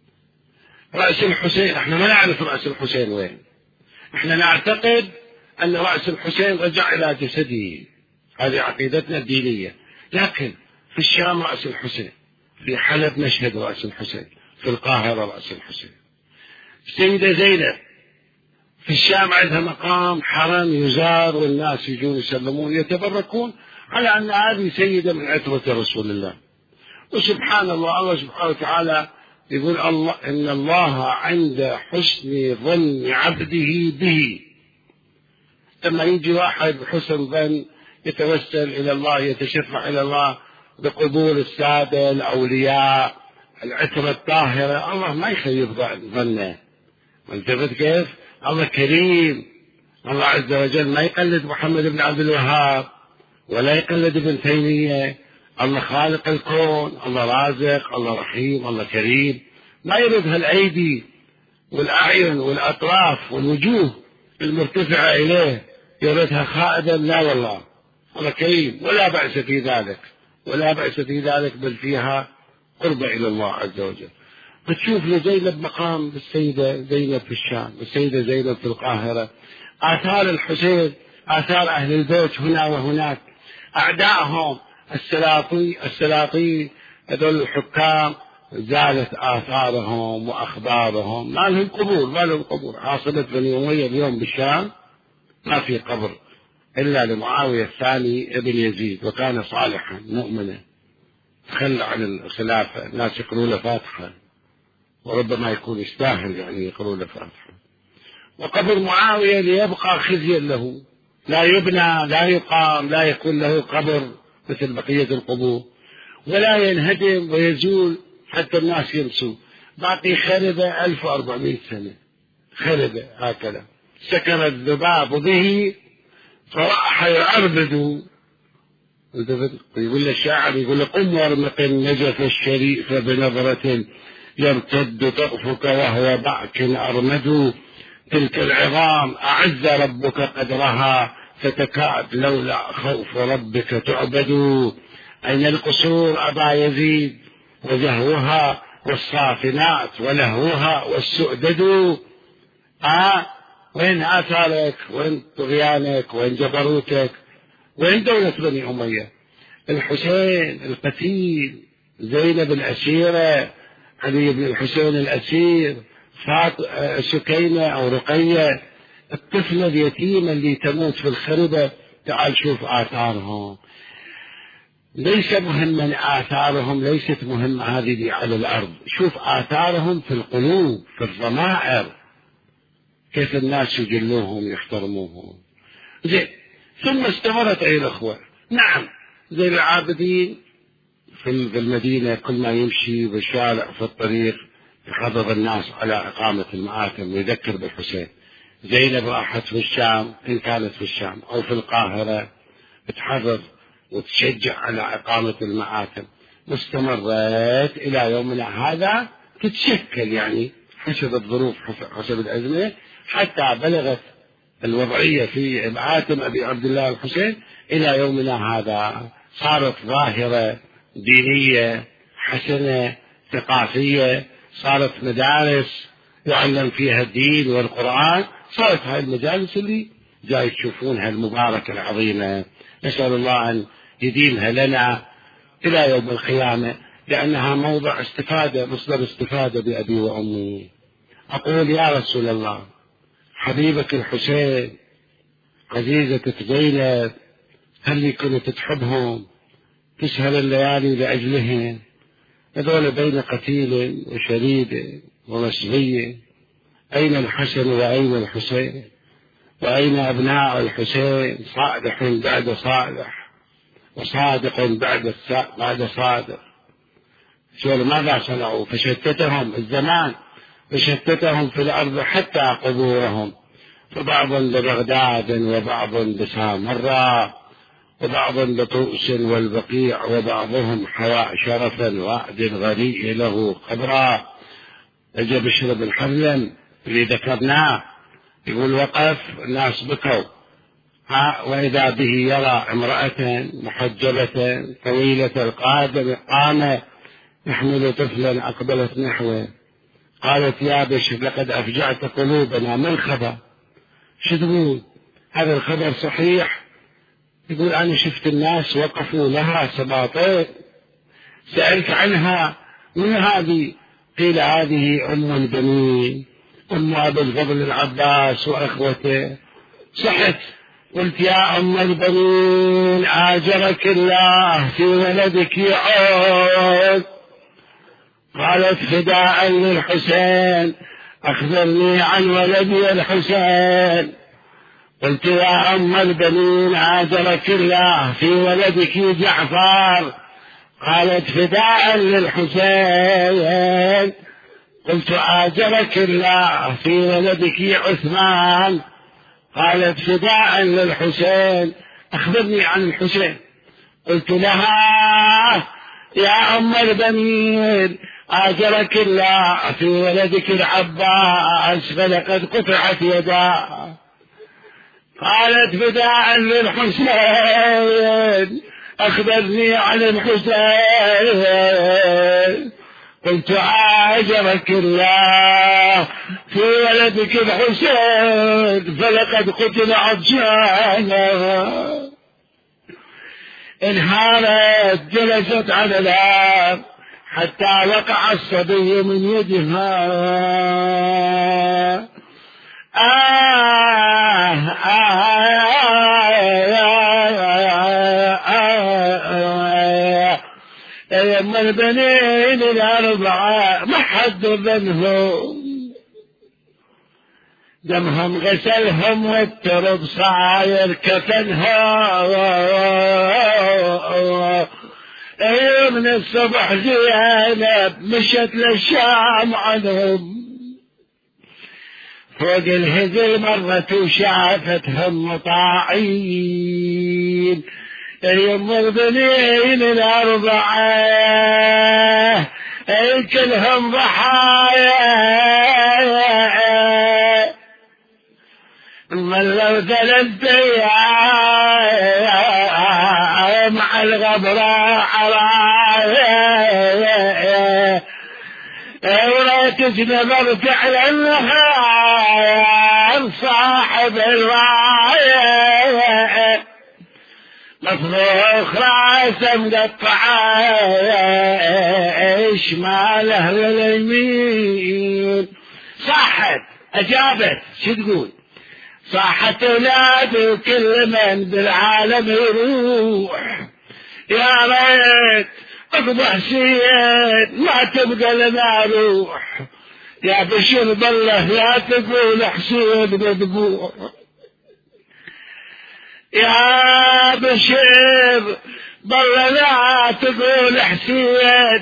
رأس الحسين احنا ما نعرف رأس الحسين وين، احنا نعتقد أن رأس الحسين رجع إلى جسده، هذه عقيدتنا الدينية. لكن في الشام رأس الحسين، في حلب نشهد رأس الحسين، في القاهرة رأس الحسين. السيدة زينب في الشام عندها مقام حرم يزار، والناس يجون يسلمون يتبركون على أن هذه سيدة من عترة رسول الله. وسبحان الله، الله سبحانه وتعالى يقول الله إن الله عند حسن ظن عبده به. لما يجي واحد بحسن ظن يتوسل إلى الله، يتشفع إلى الله بقبول السادة الأولياء العترة الطاهرة، الله ما يخيب ظنه. وانتبهت كيف؟ الله كريم، الله عز وجل ما يقلد محمد بن عبد الوهاب ولا يقلد ابن تيمية. الله خالق الكون، الله رازق، الله رحيم، الله كريم، ما يرد هالأيدي والأعين والأطراف والوجوه المرتفعة إليه يردها خائدا، لا والله، الله كريم ولا بأس في ذلك، ولا بأس في ذلك، بل فيها قرب إلى الله عز وجل. بتشوف لزينب مقام بالسيدة زينب في الشام، والسيدة زينب في القاهرة، آثار الحسين، آثار أهل البيت هنا وهناك، أعدائهم السلاطين السلاطين هذول الحكام زالت آثارهم وأخبارهم، ما لهم قبور، ما لهم قبور. عاصمة بني أمية اليوم بالشام ما في قبر إلا لمعاوية الثاني ابن يزيد، وكان صالحا مؤمنا تخلى عن الخلافة، الناس يقروا له فاتحة، وربما يكون يستاهل يعني يقروا له فاتحة. وقبر معاوية ليبقى خزيا له، لا يبنى لا يقام، لا يكون له قبر مثل بقية القبور، ولا ينهدم ويزول حتى الناس ينسوا. باقي خربة ألف وأربعمائة سنة، خربة هكذا، سكن الذباب به فراح يعربد. يقول الشاعر يقول قم وارمق النجف الشريف بنظرة يرتد طرفك وهو بعك أرمد. تلك العظام أعز ربك قدرها فتكاد لولا خوف ربك تعبد. أين القصور أبا يزيد وزهوها والصافنات ولهوها والسؤدد؟ آه وين آثارك؟ وين طغيانك؟ وين جبروتك؟ وين دولة بني أمية؟ الحسين القتيل، زينب الأسيرة، علي بن الحسين الأسير، سكينة أو رقية، الطفلة اليتيمة اللي تموت في الخربة. تعال شوف آثارهم. ليس مهما آثارهم، ليست مهمة هذه اللي على الأرض. شوف آثارهم في القلوب، في الضمائر، كيف الناس يجلوهم يحترموهم. زين. ثم استمرت أيها الأخوة. نعم، زي العابدين في المدينة كل ما يمشي بالشارع في الطريق يحضر الناس على إقامة المآتم ويذكر بالحسين. زينب راحت في الشام، إن كانت في الشام أو في القاهرة، تحضر وتشجع على إقامة المآتم. واستمرت إلى يومنا هذا تتشكل يعني حسب الظروف حسب الأزمة، حتى بلغت الوضعية في مآتم أبي عبد الله الحسين إلى يومنا هذا. صارت ظاهرة دينية حسنة ثقافية، صارت مدارس يعلم فيها الدين والقرآن، صارت هاي المجالس اللي جاي تشوفونها المباركة العظيمة. نسأل الله أن يديمها لنا إلى يوم القيامة، لأنها موضع استفادة، مصدر استفادة بأبي وأمي. أقول يا رسول الله، حبيبك الحسين، عزيزتك زينب، هل كنت تحبهم تسهر الليالي لأجلهم؟ هذول بين قتيل وشريد ومسبية. أين الحسن وأين الحسين؟ وأين أبناء الحسين؟ صالح بعد صالح وصادق بعد بعد صادق. شو ماذا صنعوا؟ فشتتهم الزمان، فشتتهم في الأرض حتى قبورهم، فبعض لبغداد وبعض بسامرة وبعض بطوس والبقيع، وبعضهم حوى شرفا وعد غريء له قبرا. اجى بشر بن حزم اللي ذكرناه يقول وقف الناس بكوا، ها وإذا به يرى امرأة محجبة طويلة القادم قامة يحمل طفلا أقبلت نحوه. قالت يا بشر لقد أفجعت قلوبنا، ما الخبر؟ شو تقول؟ هذا الخبر صحيح؟ يقول أنا شفت الناس وقفوا لها سباطين، سألت عنها، من هذه؟ قيل هذه أم البنين، أم أبي الفضل العباس وأخوته. صحت، قلت يا أم البنين آجرك الله في ولدك يعود. قالت فداء للحسين أخبرني عن ولدي الحسين. قلت يا أم البنين آجرك الله في ولدك جعفر. قالت فداء للحسين. قلت آجرك الله في ولدك عثمان. قالت فداء للحسين أخبرني عن الحسين. قلت لها يا أم البنين آجرك الله في ولدك العباس فلقد قطعت يداه. قالت فداء للحسين أخبرني عن الحسين. قلت آجرك الله في ولدك الحسين فلقد قتل عطشانا. انهارت جلست على الأرض حتى وقع الصبي من يدها. آه يم البنين الأربعة ما حد ذنهم، دمهم غسلهم والترب صاير كفنها. من الصبح زينب مشت للشام عنهم، فوق الهزل مرت وشافتهم مطاعين. يم البنين الأربعة كلهم ضحايا، ملوا ثلاث أيام مع الغبراء عرايا، ولا تجنب على النهار صاحب الراية. مفروخ راسه مقطعه شماله واليمين. صاحت أجابت شو تقول؟ صاحت أولادي كل من بالعالم يروح، يا ريت عقب حسين ما تبقى لنا روح، يا بشر بالله يا تقول حسين مذبوح، يا بشر بالله لا تقول حسين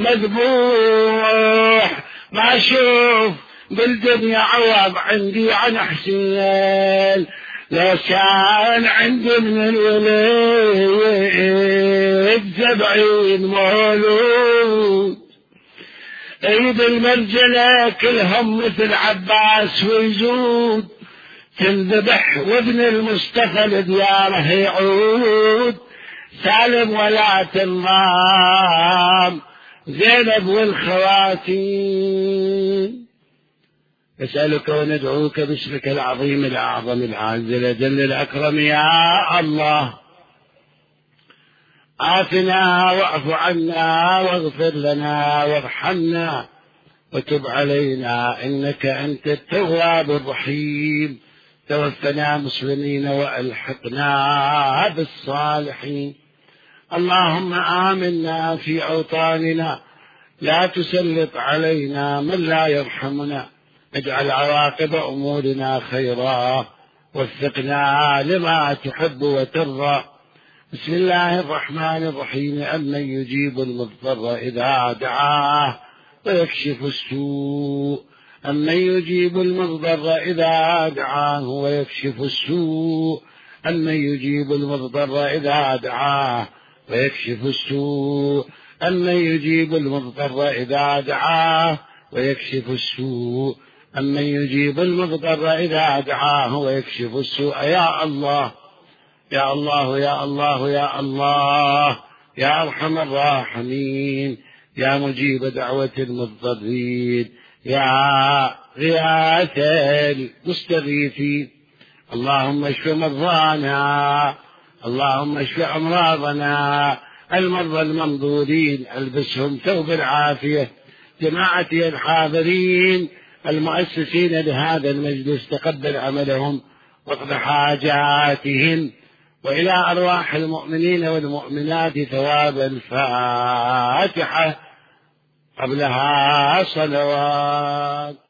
مذبوح، ما اشوف بالدنيا عوض عندي عن حسين، لو كان عندي من الوليد سبعين مولود، ايد المرجلة كلهم مثل عباس ويزود، تنذبح وابن المصطفى لدياره يعود، سالم ولا تنضام زينب والخواتيم. نسألك وندعوك باسمك العظيم الأعظم العز الأجل الأكرم يا الله، آتنا واعف عنا واغفر لنا وارحمنا وتب علينا إنك أنت التواب الرحيم، توفنا مسلمين وألحقنا بالصالحين. اللهم آمنا في أوطاننا، لا تسلط علينا من لا يرحمنا، اجعل عواقب أمورنا خيرا، وفقنا لما تحب وترضى. بسم الله الرحمن الرحيم. أمن يجيب المضطر إذا دعاه ويكشف السوء، أمن يجيب المضطر إذا دعاه ويكشف السوء، أمن يجيب المضطر إذا دعاه ويكشف السوء، أمن يجيب المضطر إذا دعاه ويكشف السوء، أمن يجيب المضطر إذا دعاه ويكشف السوء. يا الله يا الله يا الله يا الله يا أرحم الراحمين، يا مجيب دعوة المضطرين، يا غياث المستغيثين. اللهم اشف مرضانا، اللهم اشف أمراضنا، المرضى الممدودين البسهم ثوب العافية، جماعتي الحاضرين المؤسسين لهذا المجلس تقبل عملهم واقض حاجاتهم، وإلى أرواح المؤمنين والمؤمنات ثواب الفاتحة قبلها صلوات.